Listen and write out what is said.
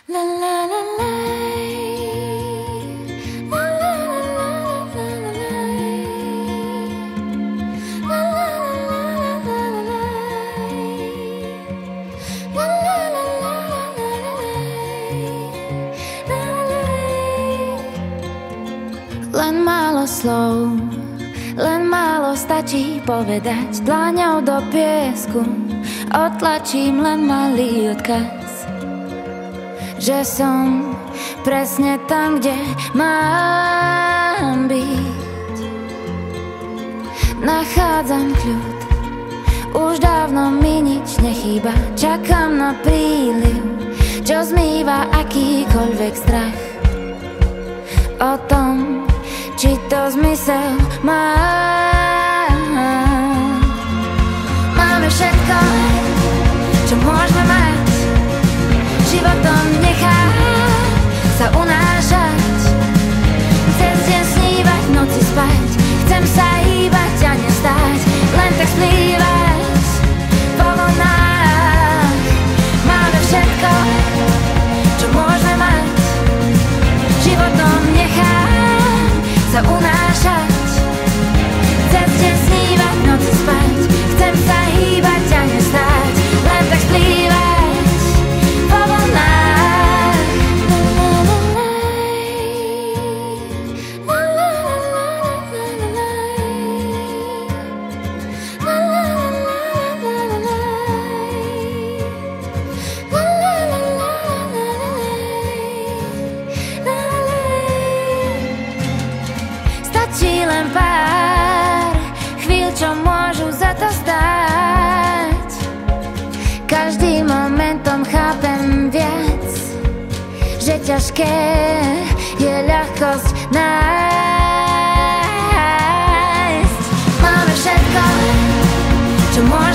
La la la la. La la la la la la. La la la la la la. La la la la la. Len málo slov, len málo stačí povedať. Dlaňou do piesku otlačím len malý odkaz, že som presne tam, kde mám byť. Nachádzam kľud, už dávno mi nič nechýba. Čakám na príliv, čo zmýva akýkoľvek strach. O tom, či to zmysel má. Máme všetko, čo môžeme mať. Životom nechá sa unášať. Cez deň snívať, v noci spať. Chcem sa hýbať a nestáť, len tak splývať po vlnách. Máme všetko, čo môžeme mať. Životom nechá sa unášať. Cez deň snívať, v noci spať. Chcem sa hýbať a nestáť, len tak splývať po vlnách. Stačí len pár chvíľ, čo môžu za to stáť. Každým momentom chápem viac, že ťažké je ľahkosť nájsť. Máme všetko, čo môžeme